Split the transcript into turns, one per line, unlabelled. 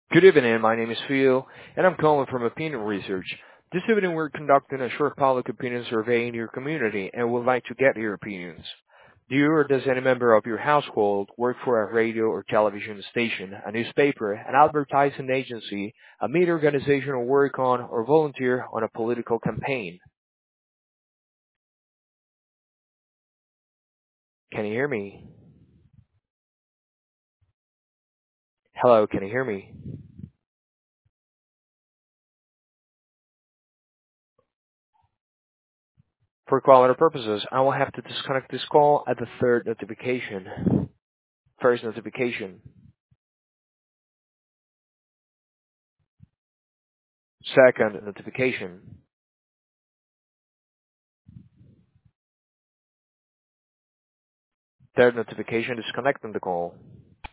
Good evening. My name is Phil, and I'm calling from Opinion Research. This evening, we're conducting a short public opinion survey in your community, and would like to get your opinions. Do you or does any member of your household work for a radio or television station, a newspaper, an advertising agency, a media organization, or work on or volunteer on a political campaign? Can you hear me? Hello, can you hear me? For quality purposes, I will have to disconnect this call at the third notification. First notification. Second notification. Third notification disconnecting the call.